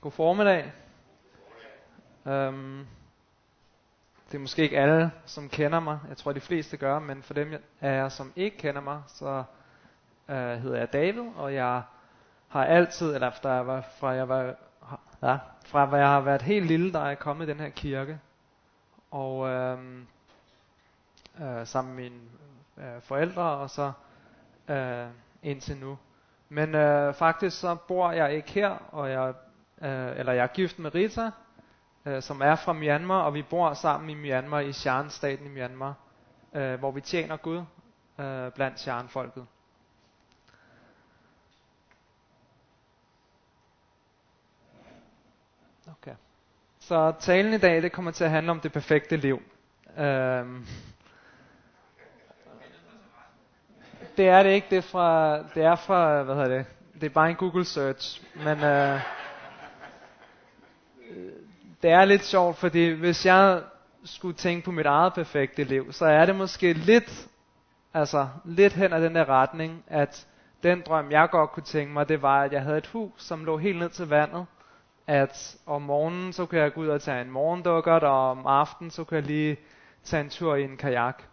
God formiddag. Det er måske ikke alle, som kender mig. Jeg tror, de fleste gør, men for dem af jer, som ikke kender mig, så hedder jeg David, og jeg har altid, eller fra hvad jeg har været helt lille, der er jeg kommet i den her kirke. Og sammen med mine forældre, og så indtil nu. Men faktisk så bor jeg ikke her, og jeg er gift med Rita, som er fra Myanmar, og vi bor sammen i Myanmar, i Shan-staten i Myanmar, hvor vi tjener Gud blandt Shan-folket. Okay. Så talen i dag, det kommer til at handle om det perfekte liv. Det er det ikke, det er fra, det er bare en Google search, men det er lidt sjovt, fordi hvis jeg skulle tænke på mit eget perfekte liv, så er det måske lidt hen ad den der retning, at den drøm, jeg godt kunne tænke mig, det var, at jeg havde et hus, som lå helt ned til vandet, at om morgenen, så kunne jeg gå ud og tage en morgendukkert, og om aftenen, så kunne jeg lige tage en tur i en kajak.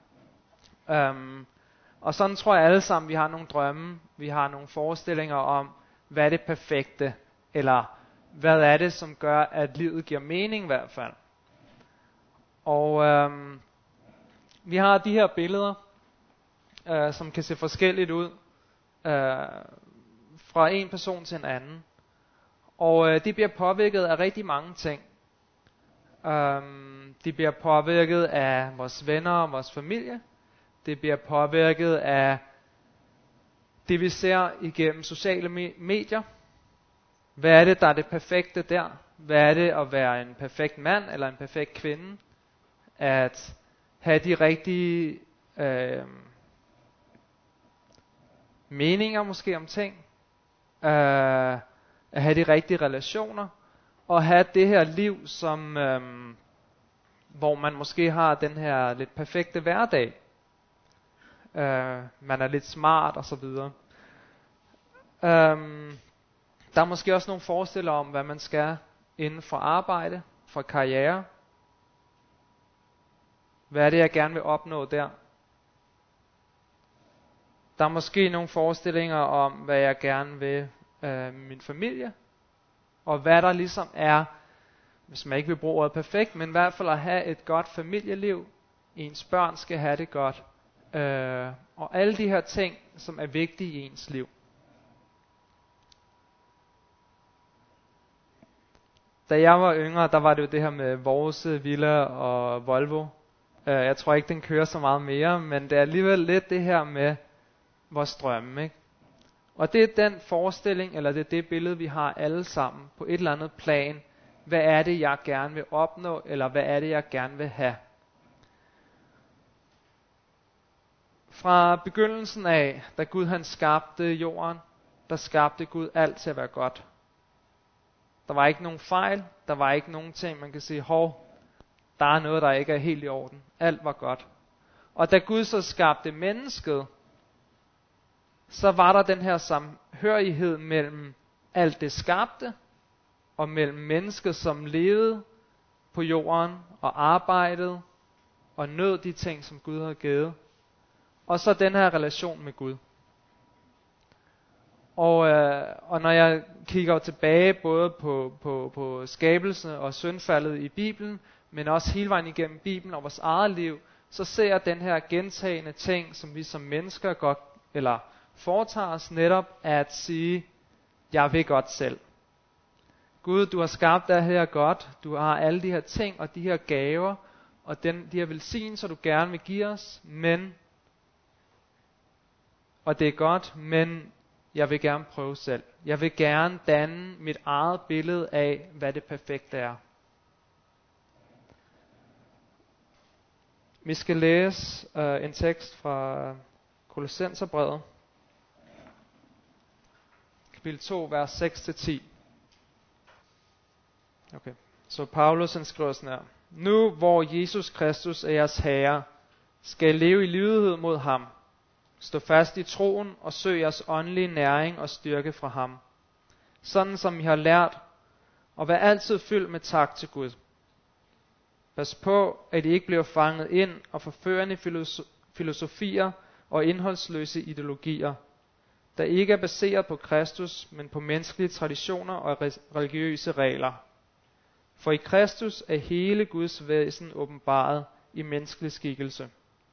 Og sådan tror jeg alle sammen, vi har nogle drømme, vi har nogle forestillinger om, hvad er det perfekte, eller hvad er det, som gør, at livet giver mening i hvert fald. Og vi har de her billeder, som kan se forskelligt ud, fra en person til en anden. Og de bliver påvirket af rigtig mange ting. De bliver påvirket af vores venner og vores familie. Det bliver påvirket af det, vi ser igennem sociale medier. Hvad er det, der er det perfekte der? Hvad er det at være en perfekt mand eller en perfekt kvinde? At have de rigtige meninger måske om ting. At have de rigtige relationer. Og have det her liv, som hvor man måske har den her lidt perfekte hverdag. Man er lidt smart og så videre. Der er måske også nogle forestillinger om, hvad man skal inden for arbejde, for karriere. Hvad er det, jeg gerne vil opnå der? Der er måske nogle forestillinger om, hvad jeg gerne vil med min familie. Og hvad der ligesom er, hvis man ikke vil bruge ordet perfekt, men i hvert fald at have et godt familieliv. Ens børn skal have det godt. Og alle de her ting, som er vigtige i ens liv. Da jeg var yngre, der var det jo det her med vores villa og Volvo. Jeg tror ikke, den kører så meget mere, men det er alligevel lidt det her med vores drømme, ikke? Og det er den forestilling, eller det er det billede, vi har alle sammen på et eller andet plan. Hvad er det, jeg gerne vil opnå, eller hvad er det, jeg gerne vil have? Fra begyndelsen af, da Gud han skabte jorden, der skabte Gud alt til at være godt. Der var ikke nogen fejl, der var ikke nogen ting, man kan sige, der er noget, der ikke er helt i orden. Alt var godt. Og da Gud så skabte mennesket, så var der den her samhørighed mellem alt det skabte, og mellem mennesket, som levede på jorden, og arbejdede, og nød de ting, som Gud havde givet. Og så den her relation med Gud. Og når jeg kigger tilbage både på skabelse og syndfaldet i Bibelen, men også hele vejen igennem Bibelen og vores eget liv, så ser jeg den her gentagende ting, som vi som mennesker godt, eller foretager os netop at sige, jeg vil godt selv. Gud, du har skabt det her godt, du har alle de her ting og de her gaver, og de her velsignelser, du gerne vil give os, og det er godt, men jeg vil gerne prøve selv. Jeg vil gerne danne mit eget billede af, hvad det perfekte er. Vi skal læse en tekst fra Kolossenserbrevet, kapitel 2, vers 6-10. Okay. Så Paulus han skriver sådan her. Nu hvor Jesus Kristus er jeres herre, skal I leve i lydighed mod ham. Stå fast i troen og søg jeres åndelige næring og styrke fra ham. Sådan som I har lært, og vær altid fyldt med tak til Gud. Pas på, at I ikke bliver fanget ind og forførende filosofier og indholdsløse ideologier, der ikke er baseret på Kristus, men på menneskelige traditioner og religiøse regler. For i Kristus er hele Guds væsen åbenbaret i menneskelig skikkelse.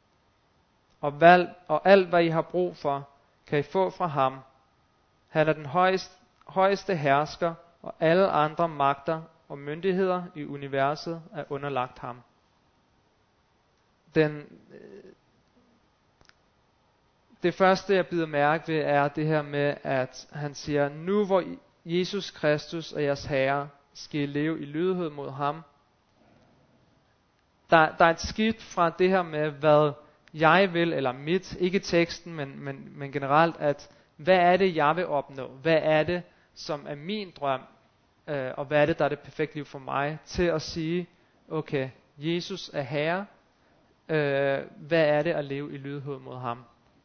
Og alt, hvad I har brug for, kan I få fra ham. Han er den højeste hersker, og alle andre magter og myndigheder i universet er underlagt ham. Det første, jeg bider mærke ved, er det her med, at han siger, nu hvor Jesus Kristus er jeres Herre, skal I leve i lydighed mod ham. Der er et skift fra det her med, hvad jeg vil, eller mit, ikke teksten, men generelt, at hvad er det, jeg vil opnå? Hvad er det, som er min drøm? Og hvad er det, der er det perfekte liv for mig? Til at sige, okay, Jesus er Herre. Hvad er det at leve i lydighed mod ham?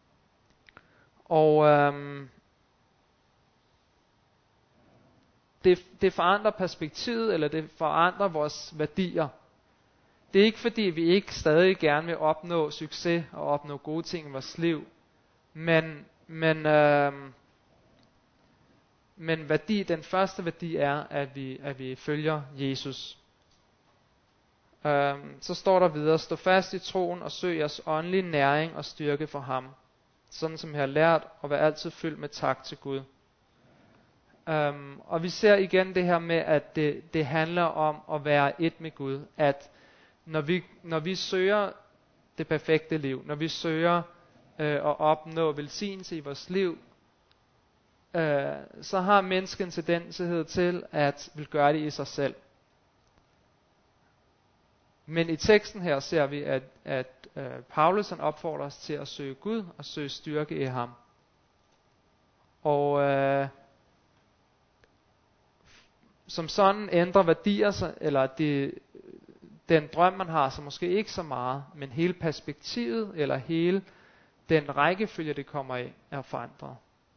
Og det forandrer perspektivet, eller det forandrer vores værdier. Det er ikke fordi, vi ikke stadig gerne vil opnå succes og opnå gode ting i vores liv. Men den første værdi er, at vi følger Jesus. Så står der videre, stå fast i troen og søg jeres åndelige næring og styrke for ham. Sådan som jeg har lært, og vær altid fyldt med tak til Gud. Og vi ser det her med, at det handler om at være et med Gud. At når vi søger det perfekte liv, når vi søger at opnå velsignelse i vores liv, så har mennesket en tendens til at vil gøre det i sig selv. Men i teksten her ser vi, at Paulus han opfordrer os til at søge Gud og søge styrke i ham. Og som sådan ændrer værdier sig, eller den drøm man har, så måske ikke så meget, men hele perspektivet, eller hele den rækkefølge det kommer i, er forandret.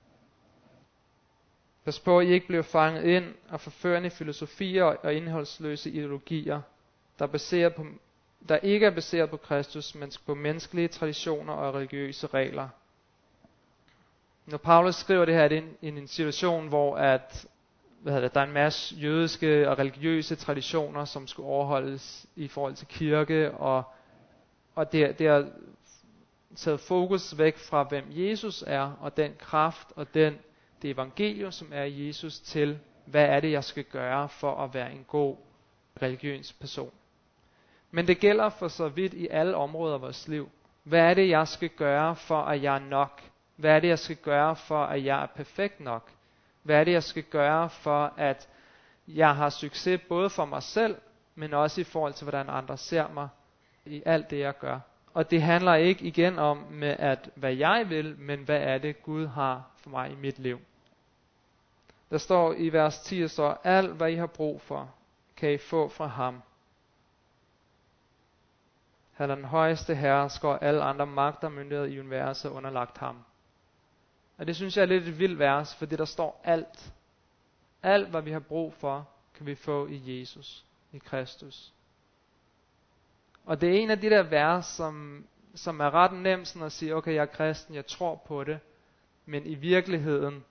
Pas på, at I ikke bliver fanget ind af forførende filosofier og indholdsløse ideologier, der ikke er baseret på Kristus, men på menneskelige traditioner og religiøse regler. Når Paulus skriver det her, det er i en situation, hvor der er en masse jødiske og religiøse traditioner, som skulle overholdes i forhold til kirke, og det har taget fokus væk fra, hvem Jesus er, og den kraft og det evangelium, som er i Jesus, til hvad er det, jeg skal gøre for at være en god religiøs person. Men det gælder for så vidt i alle områder af vores liv. Hvad er det, jeg skal gøre for, at jeg er nok? Hvad er det, jeg skal gøre for, at jeg er perfekt nok? Hvad er det, jeg skal gøre for, at jeg har succes både for mig selv, men også i forhold til, hvordan andre ser mig i alt det, jeg gør? Og det handler ikke igen om, hvad jeg vil, men hvad er det, Gud har for mig i mit liv. Der står i vers 10, så alt, hvad I har brug for, kan I få fra ham. Han er den højeste hersker, og alle andre magter og myndigheder i universet underlagt ham. Og det synes jeg er lidt et vildt vers, fordi der står alt. Alt, hvad vi har brug for, kan vi få i Jesus, i Kristus. Og det er en af de der vers, som er ret nemt sådan at sige, okay, jeg er kristen, jeg tror på det, men i virkeligheden,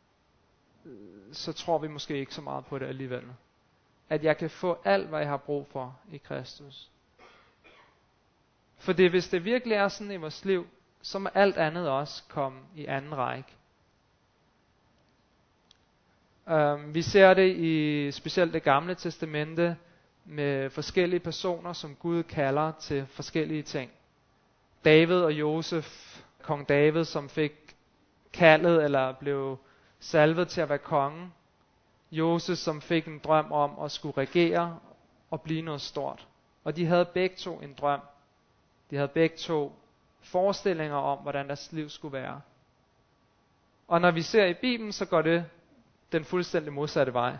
så tror vi måske ikke så meget på det alligevel. At jeg kan få alt, hvad jeg har brug for i Kristus. For hvis det virkelig er sådan i vores liv, så må alt andet også komme i anden række. Vi ser det i specielt det gamle testamente med forskellige personer, som Gud kalder til forskellige ting. David og Josef, kong David, som fik kaldet eller blev salvet til at være konge. Josef, som fik en drøm om at skulle regere og blive noget stort. Og de havde begge to en drøm. De havde begge to forestillinger om, hvordan deres liv skulle være. Og når vi ser i Bibelen, så går det den fuldstændig modsatte vej.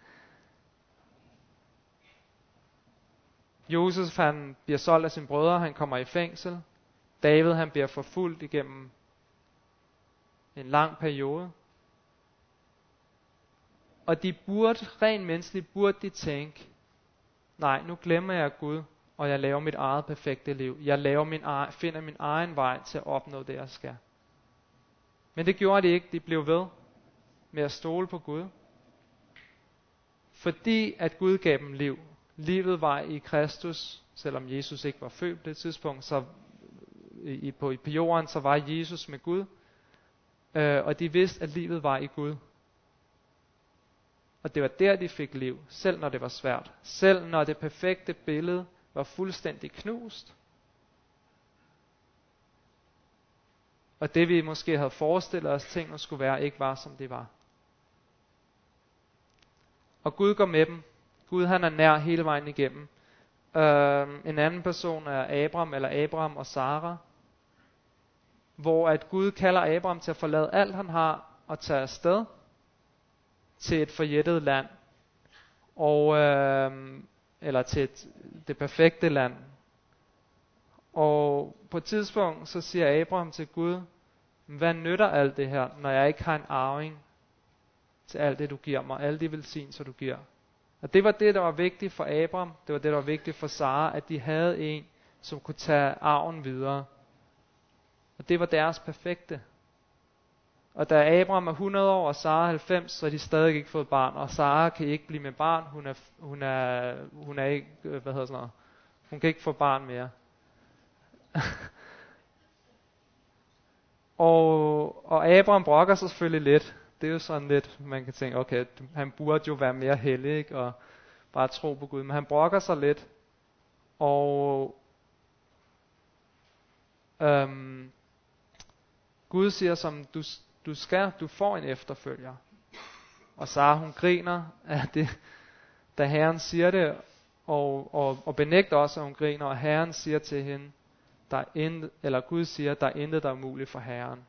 Josef, han bliver solgt af sine brødre, han kommer i fængsel. David, han bliver forfulgt igennem en lang periode. Og de burde, rent menneskeligt, burde de tænke, nej, nu glemmer jeg Gud, og jeg laver mit eget perfekte liv. Jeg finder min egen vej til at opnå det, jeg skal. Men det gjorde de ikke. De blev ved med at stole på Gud. Fordi at Gud gav dem liv. Livet var i Kristus, selvom Jesus ikke var født på det tidspunkt, så på jorden, så var Jesus med Gud. Og de vidste, at livet var i Gud. Og det var der, de fik liv, selv når det var svært. Selv når det perfekte billede var fuldstændig knust. Og det vi måske havde forestillet os, tingene skulle være, ikke var som det var. Og Gud går med dem. Gud han er nær hele vejen igennem. En anden person er Abraham og Sara. Hvor at Gud kalder Abraham til at forlade alt han har og tage afsted til et forjættet land. Eller til det perfekte land. Og på et tidspunkt så siger Abraham til Gud, hvad nytter alt det her, når jeg ikke har en arving til alt det du giver mig, alle de velsignelser du giver. Og det var det der var vigtigt for Abraham, det var det der var vigtigt for Sara, at de havde en som kunne tage arven videre. Og det var deres perfekte. Og da Abraham er 100 år og Sara 90, så har de stadig ikke fået barn, og Sara kan ikke blive med barn, hun er ikke, hun kan ikke få barn mere. og Abraham brokker sig selvfølgelig lidt. Det er jo sådan lidt, man kan tænke, okay, han burde jo være mere hellig, ikke? Og bare tro på Gud, men han brokker sig lidt. Og Gud siger som, du får en efterfølger. Og Sara hun griner af det, da Herren siger det, og benægter også, at hun griner, og Herren siger til hende, Gud siger, der er intet, der er muligt for Herren.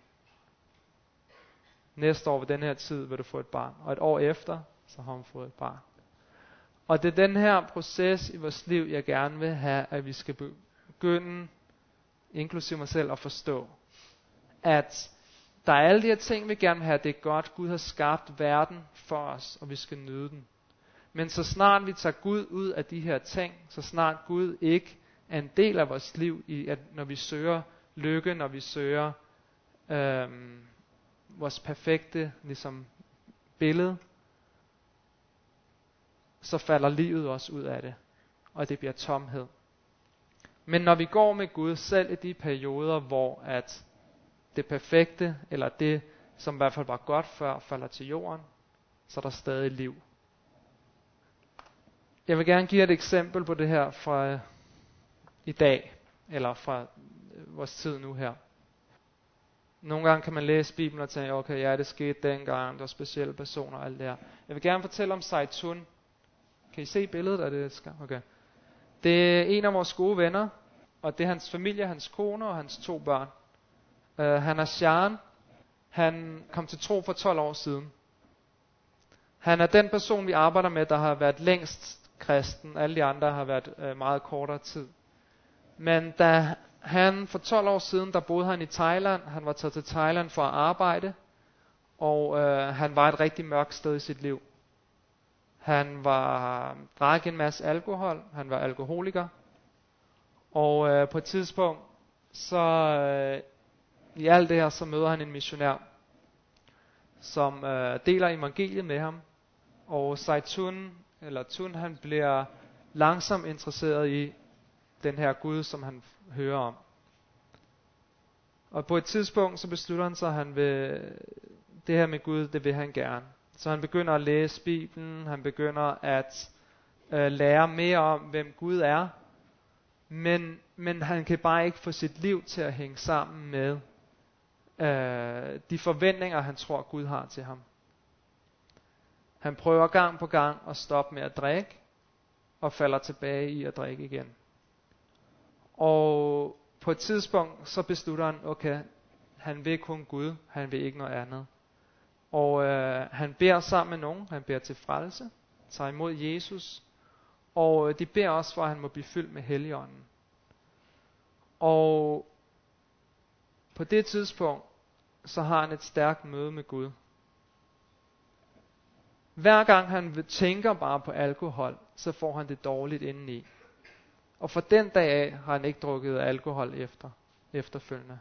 Næste år ved den her tid vil du få et barn, og et år efter, så har hun fået et barn. Og det er den her proces i vores liv, jeg gerne vil have, at vi skal begynde, inklusive mig selv, at forstå, at der er alle de her ting, vi gerne vil have. Det er godt, Gud har skabt verden for os, og vi skal nyde den. Men så snart vi tager Gud ud af de her ting, så snart Gud ikke er en del af vores liv, når vi søger lykke, når vi søger vores perfekte billede, så falder livet også ud af det, og det bliver tomhed. Men når vi går med Gud, selv i de perioder, hvor at det perfekte, eller det, som i hvert fald var godt før, falder til jorden, så er der stadig liv. Jeg vil gerne give et eksempel på det her fra i dag, eller fra vores tid nu her. Nogle gange kan man læse Bibelen og tænke, okay, ja, det skete dengang, der var specielle personer og alt det her. Jeg vil gerne fortælle om Zaitun. Kan I se billedet af det? Okay. Det er en af vores gode venner, og det er hans familie, hans kone og hans 2 børn. Han er Shan. Han kom til tro for 12 år siden. Han er den person, vi arbejder med, der har været længst kristen. Alle de andre har været meget kortere tid. Men da han for 12 år siden, der boede han i Thailand. Han var taget til Thailand for at arbejde. Og han var et rigtig mørkt sted i sit liv. Han drak en masse alkohol. Han var alkoholiker. Og på et tidspunkt, så i alt det her, så møder han en missionær, som deler evangeliet med ham. Og Zaitun, han bliver langsomt interesseret i den her Gud, som han hører om. Og på et tidspunkt, så beslutter han sig, at han vil, det her med Gud, det vil han gerne. Så han begynder at læse Bibelen, han begynder at lære mere om, hvem Gud er. Men han kan bare ikke få sit liv til at hænge sammen med de forventninger, han tror, Gud har til ham. Han prøver gang på gang at stoppe med at drikke, og falder tilbage i at drikke igen. Og på et tidspunkt, så beslutter han, okay, han vil kun Gud, han vil ikke noget andet. Og han beder sammen med nogen, han beder til frelse, tager imod Jesus, og de beder også for, at han må blive fyldt med Helligånden. Og på det tidspunkt, så har han et stærkt møde med Gud. Hver gang han tænker bare på alkohol, så får han det dårligt indeni. Og fra den dag af har han ikke drukket alkohol efterfølgende.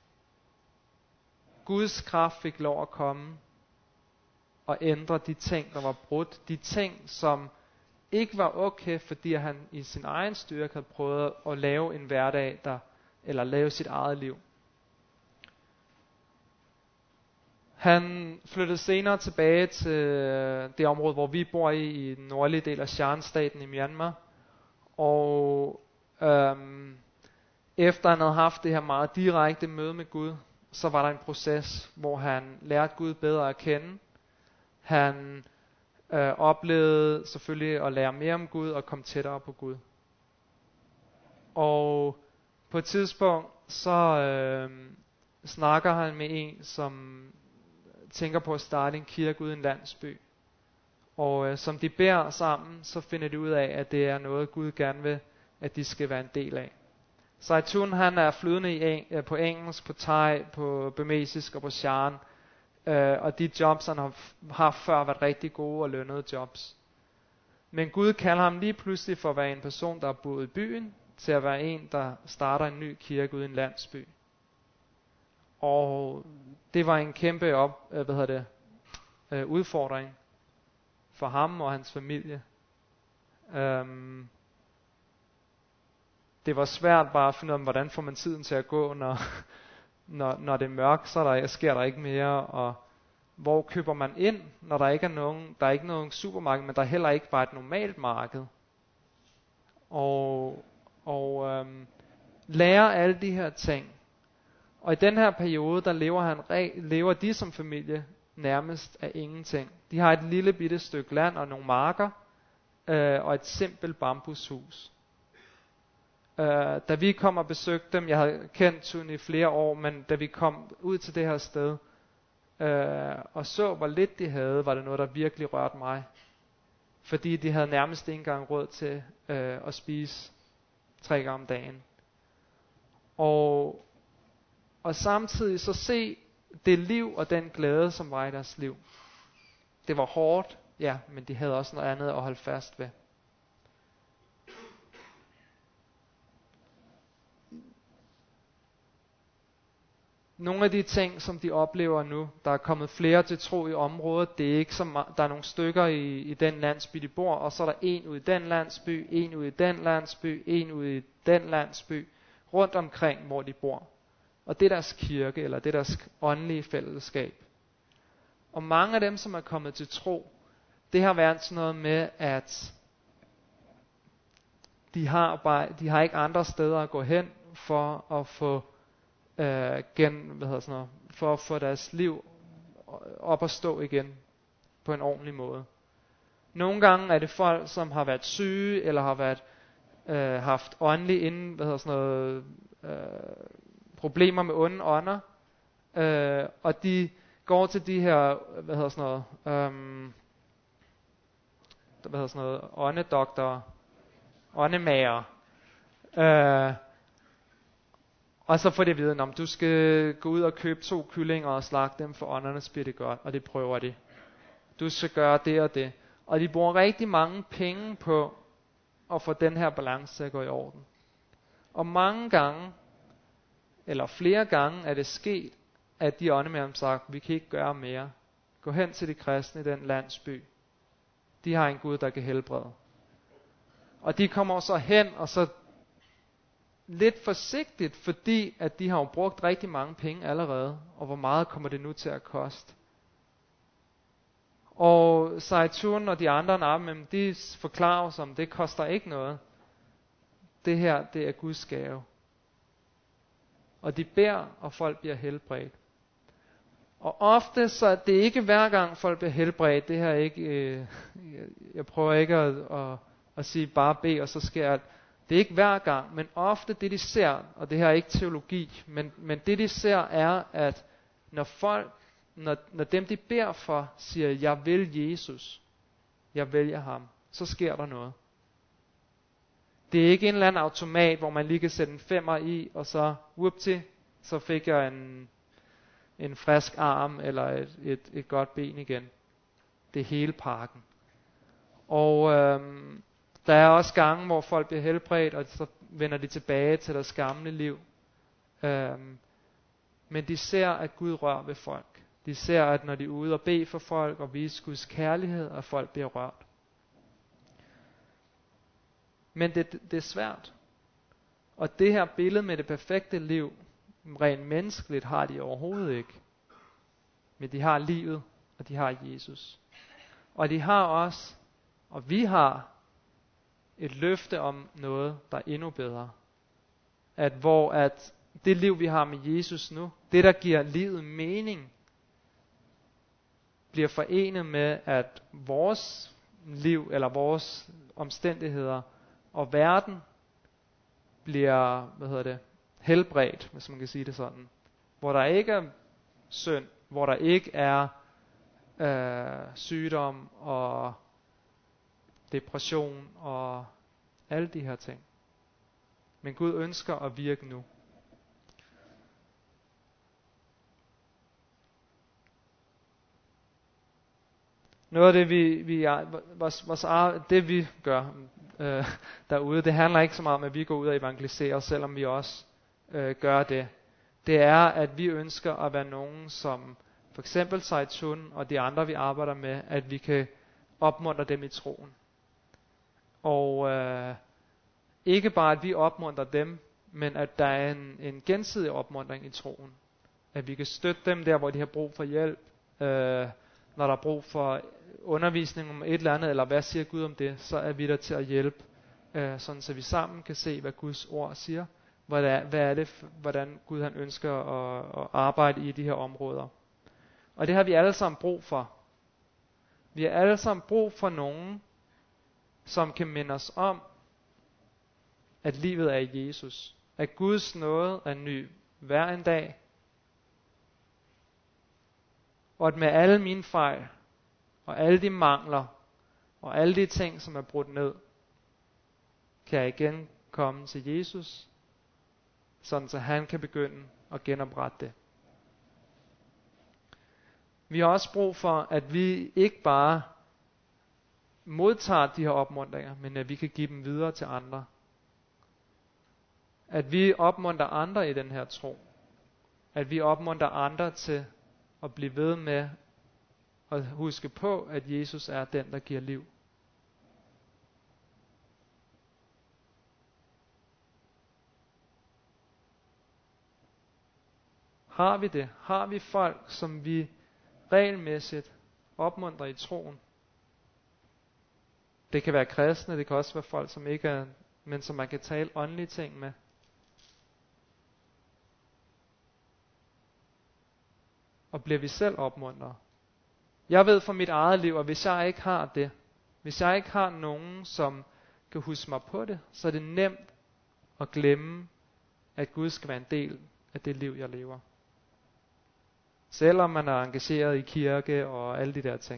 Guds kraft fik lov at komme og ændre de ting, der var brudt. De ting, som ikke var okay, fordi han i sin egen styrke havde prøvet at lave en hverdag, eller lave sit eget liv. Han flyttede senere tilbage til det område, hvor vi bor i den nordlige del af Shan-staten i Myanmar. Og efter han havde haft det her meget direkte møde med Gud, så var der en proces, hvor han lærte Gud bedre at kende. Han oplevede selvfølgelig at lære mere om Gud og komme tættere på Gud. Og på et tidspunkt, så snakker han med en, som tænker på at starte en kirke ude i en landsby. Og som de beder sammen, så finder de ud af, at det er noget, Gud gerne vil, at de skal være en del af. Zaitun, han er flydende på engelsk, på thai, på burmesisk og på shan. Og de jobs, han har haft før, været rigtig gode og lønnede jobs. Men Gud kalder ham lige pludselig for at være en person, der er boet i byen, til at være en, der starter en ny kirke ude i en landsby. Og det var en kæmpe udfordring for ham og hans familie. Det var svært bare at finde ud af, hvordan får man tiden til at gå, når det er mørkt, så sker der ikke mere. Og hvor køber man ind, når der ikke er ikke nogen supermarked, men der heller ikke bare et normalt marked. Og lære alle de her ting. Og i den her periode, der lever de som familie nærmest af ingenting. De har et lille bitte stykke land og nogle marker, og et simpelt bambushus. Da vi kom og besøgte dem, jeg havde kendt Tun i flere år, men da vi kom ud til det her sted, og så hvor lidt de havde, var det noget, der virkelig rørte mig. Fordi de havde nærmest ikke engang råd til at spise 3 gange om dagen. Og samtidig så se det liv og den glæde, som var i deres liv. Det var hårdt, ja, men de havde også noget andet at holde fast ved. Nogle af de ting, som de oplever nu, der er kommet flere til tro i området, det er ikke så der er nogle stykker i den landsby, de bor, og så er der en ude i den landsby, en ude i den landsby, en ude i den landsby, rundt omkring, hvor de bor. Og det er deres kirke, eller det er deres åndelige fællesskab. Og mange af dem, som er kommet til tro, det har været sådan noget med, at de har ikke andre steder at gå hen for at få for at få deres liv op at stå igen på en ordentlig måde. Nogle gange er det folk, som har været syge eller har været haft åndelige problemer med onde ånder, og de går til de her åndedoktorer, åndemager, og så får de at vide, om du skal gå ud og købe 2 kyllinger og slagte dem, for åndernes bliver det godt, og det prøver de. Du skal gøre det og det. Og de bruger rigtig mange penge på at få den her balance til at gå i orden. Og mange gange, eller flere gange, er det sket, at de åndemager har sagt, vi kan ikke gøre mere. Gå hen til de kristne i den landsby. De har en Gud, der kan helbrede. Og de kommer så hen, og så lidt forsigtigt, fordi at de har jo brugt rigtig mange penge allerede, og hvor meget kommer det nu til at koste. Og Zaitun og de andre narmem, de forklarer os om, det koster ikke noget. Det her, det er Guds gave. Og de beder, og folk bliver helbredt. Og ofte, så det er ikke hver gang folk bliver helbredt, det her er ikke, jeg prøver ikke at sige bare bed, og så sker alt. Det er ikke hver gang, men ofte det de ser, og det her er ikke teologi, men det de ser er, at når dem de beder for, siger, jeg vil Jesus, jeg vælger ham, så sker der noget. Det er ikke en eller anden automat, hvor man lige kan sætte en 5'er i, og så, whoopty, så fik jeg en frisk arm, eller et godt ben igen. Det er hele pakken. Og der er også gange, hvor folk bliver helbredt, og så vender de tilbage til deres gamle liv. Men de ser, at Gud rører ved folk. De ser, at når de er ude og bede for folk og vise Guds kærlighed, at folk bliver rørt. Men det er svært. Og det her billede med det perfekte liv, rent menneskeligt, har de overhovedet ikke. Men de har livet, og de har Jesus. Og de har også, og vi har, et løfte om noget, der er endnu bedre. At det liv, vi har med Jesus nu, det der giver livet mening, bliver forenet med, at vores liv, eller vores omstændigheder, og verden, bliver, helbredt, hvis man kan sige det sådan. Hvor der ikke er synd, hvor der ikke er sygdom og depression og alle de her ting. Men Gud ønsker at virke nu. Noget af det vi gør derude, det handler ikke så meget om, at vi går ud og evangeliserer, selvom vi også gør det. Det er, at vi ønsker at være nogen, som for eksempel Zaitun og de andre, vi arbejder med, at vi kan opmuntre dem i troen. Og ikke bare, at vi opmuntrer dem, men at der er en gensidig opmuntring i troen. At vi kan støtte dem der, hvor de har brug for hjælp, når der er brug for undervisning om et eller andet, eller hvad siger Gud om det, så er vi der til at hjælpe, sådan så vi sammen kan se, hvad Guds ord siger. Hvordan Gud han ønsker at arbejde i de her områder. Og det har vi alle sammen brug for. Vi har alle sammen brug for nogen, som kan minde os om, at livet er i Jesus. At Guds nåde er ny hver en dag. Og at med alle mine fejl, og alle de mangler, og alle de ting, som er brudt ned, kan jeg igen komme til Jesus, sådan så han kan begynde at genoprette det. Vi har også brug for, at vi ikke bare modtager de her opmuntringer, men at vi kan give dem videre til andre. At vi opmuntrer andre i den her tro. At vi opmuntrer andre til at blive ved med at huske på, at Jesus er den, der giver liv. Har vi det? Har vi folk, som vi regelmæssigt opmuntrer i troen? Det kan være kristne, det kan også være folk, som ikke er, men som man kan tale åndelige ting med. Og bliver vi selv opmuntret? Jeg ved fra mit eget liv, at hvis jeg ikke har det, hvis jeg ikke har nogen, som kan huske mig på det, så er det nemt at glemme, at Gud skal være en del af det liv, jeg lever. Selvom man er engageret i kirke og alle de der ting.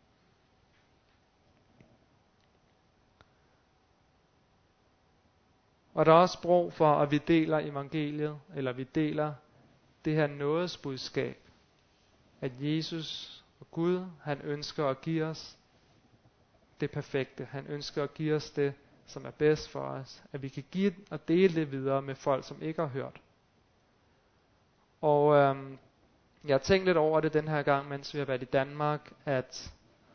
Og der er også brug for, at vi deler evangeliet, eller vi deler det her nådesbudskab, at Jesus og Gud, han ønsker at give os det perfekte. Han ønsker at give os det, som er bedst for os. At vi kan give og dele det videre med folk, som ikke har hørt. Og jeg har tænkt lidt over det den her gang, mens vi har været i Danmark, at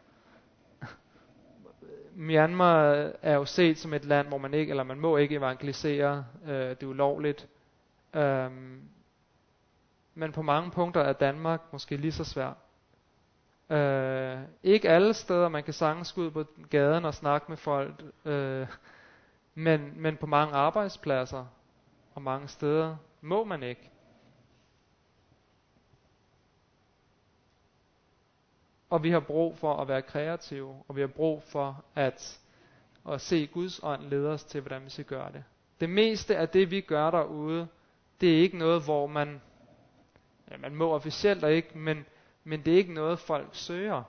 Myanmar er jo set som et land, hvor man ikke, eller man må ikke evangelisere. Det er ulovligt. Men på mange punkter er Danmark måske lige så svært. Ikke alle steder, man kan sagtens gå ud på gaden og snakke med folk, men på mange arbejdspladser og mange steder må man ikke. Og vi har brug for at være kreative, og vi har brug for at se Guds ånd lede os til, hvordan vi skal gøre det. Det meste af det, vi gør derude, det er ikke noget, hvor man må officielt og ikke, men det er ikke noget, folk søger.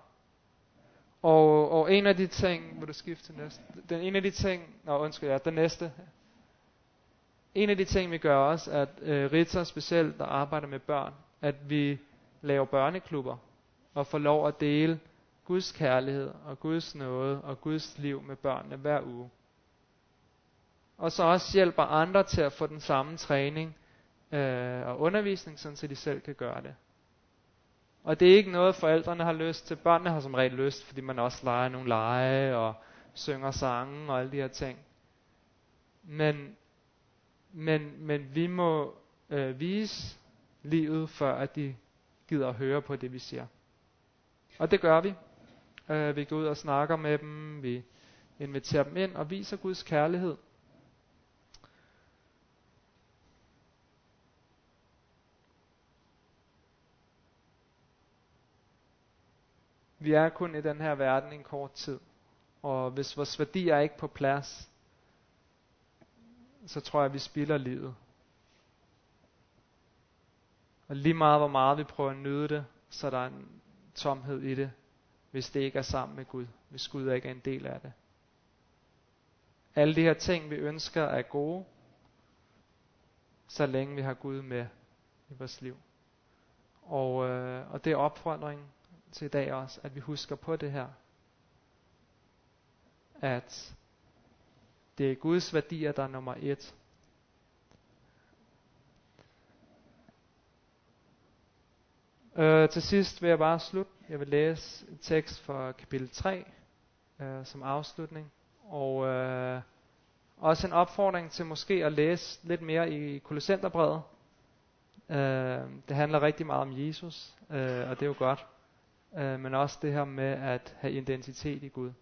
Og en af de ting, vil du skifte til næste? Den næste. En af de ting, vi gør også, at Rita specielt, der arbejder med børn, at vi laver børneklubber, og får lov at dele Guds kærlighed og Guds nåde og Guds liv med børnene hver uge. Og så også hjælper andre til at få den samme træning og undervisning, så de selv kan gøre det. Og det er ikke noget, forældrene har lyst til. Børnene har som regel lyst, fordi man også leger nogle lege og synger sange og alle de her ting. Men vi må vise livet, før at de gider at høre på det, vi siger. Og det gør vi. Vi går ud og snakker med dem, vi inviterer dem ind og viser Guds kærlighed. Vi er kun i den her verden en kort tid, og hvis vores værdier er ikke på plads, så tror jeg, at vi spilder livet. Og lige meget hvor meget vi prøver at nyde det, så er der en tomhed i det, hvis det ikke er sammen med Gud, hvis Gud ikke er en del af det. Alle de her ting, vi ønsker, er gode, så længe vi har Gud med i vores liv. Og det er opfordringen til i dag også, at vi husker på det her. At det er Guds værdier, der er nummer 1. Til sidst vil jeg bare slutte. Jeg vil læse en tekst fra kapitel 3 som afslutning. Og også en opfordring til måske at læse lidt mere i Kolossenserbrevet. Det handler rigtig meget om Jesus, og det er jo godt. Men også det her med at have identitet i Gud.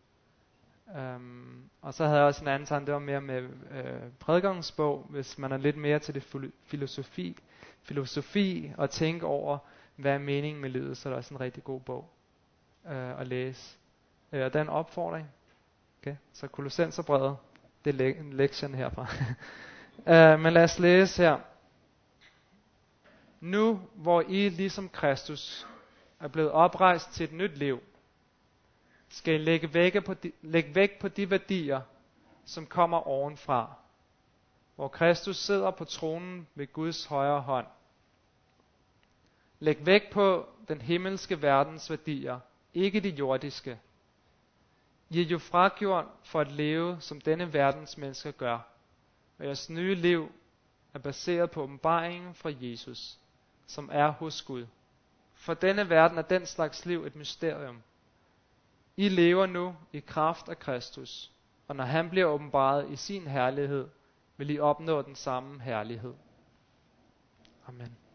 Og så havde jeg også en anden tanke, det var mere med prædikernes bog, hvis man er lidt mere til det filosofi og tænke over, hvad er meningen med livet, så er det også en rigtig god bog at læse. Og den opfordring, okay? Så Kolossenserbrevet, det er en lektion herfra. Men lad os læse her. Nu hvor I ligesom Kristus er blevet oprejst til et nyt liv, skal I lægge vægt på de værdier, som kommer ovenfra, hvor Kristus sidder på tronen ved Guds højre hånd. Læg vægt på den himmelske verdens værdier, ikke de jordiske. I er jo fragjort for at leve, som denne verdens mennesker gør, og jeres nye liv er baseret på åbenbaringen fra Jesus, som er hos Gud. For denne verden er den slags liv et mysterium. I lever nu i kraft af Kristus, og når han bliver åbenbaret i sin herlighed, vil I opnå den samme herlighed. Amen.